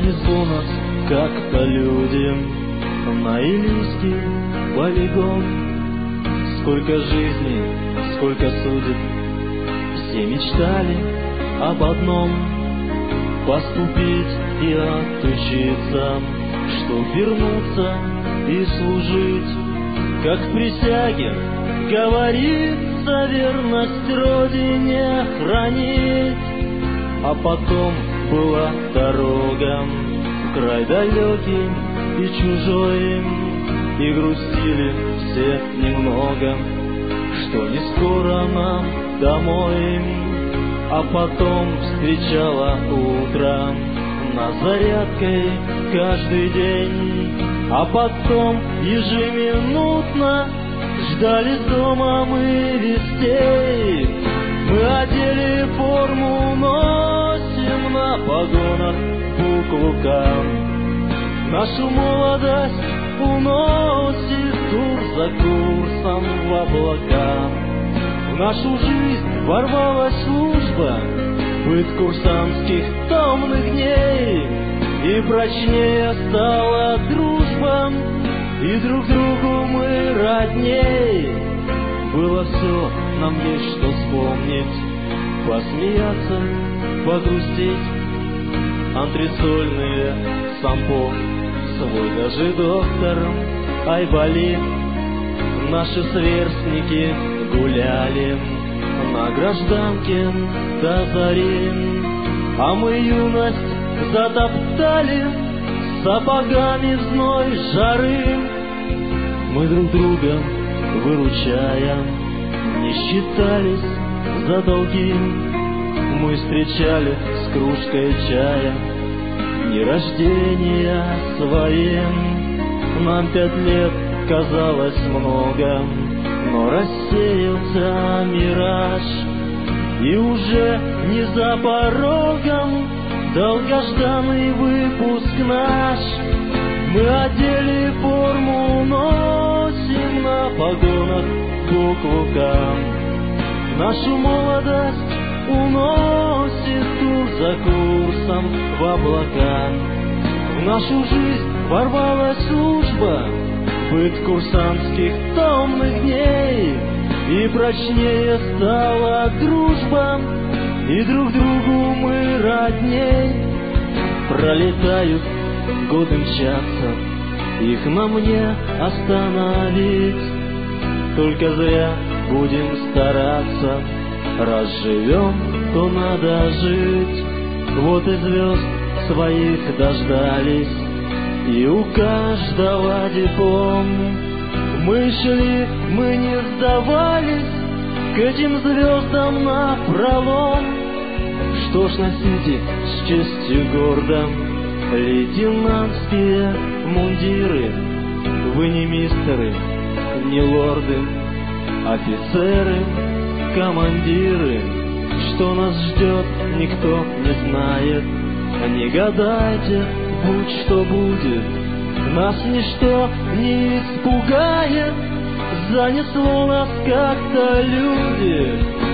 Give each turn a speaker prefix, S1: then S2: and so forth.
S1: Занесло нас как-то люди на Илийский полигон. Сколько жизней, сколько судеб, все мечтали об одном — поступить и отучиться, чтоб вернуться и служить. Как в присяге говорится, верность Родине хранить. А потом была дорога в край далекий и чужой, и грустили все немного, что не скоро нам домой. А потом встречала утро нас зарядкой каждый день, а потом ежеминутно ждали дома мы вестей. Мы одели форму, носим на погонах букву К. Нашу молодость уносит тур за курсом в облака. В нашу жизнь ворвалась служба, быт курсантских томных дней, и прочнее стала дружба, и друг другу мы родней. Было все, нам есть что вспомнить, посмеяться, погрустить. Антресольные сампо, свой даже доктор Айболит. Наши сверстники гуляли на гражданке до зари, а мы юность затоптали сапогами в зной жары. Мы друг друга выручая не считались за долги. Мы встречали с кружкой чая дни рождения своим. Нам 5 лет казалось много, но рассеялся мираж, и уже не за порогом долгожданный выпуск наш. Мы одели форму, носим на погонах букву К. Нашу молодость уносит тур за курсом в облака. В нашу жизнь ворвалась служба, быт курсантских томных дней, и прочнее стала дружба, и друг другу мы родней. Пролетают годы, мчатся, их нам не остановить. Только зря будем стараться, раз живем, то надо жить. Вот и звезд своих дождались, и у каждого диплом. Мы шли, мы не сдавались, к этим звездам напролом. Что ж, носите с честью гордо лейтенантские мундиры. Вы не мистеры, не лорды, офицеры, командиры. Что нас ждет, никто не знает. Не гадайте, будь что будет, нас ничто не испугает. Занесло нас как-то люди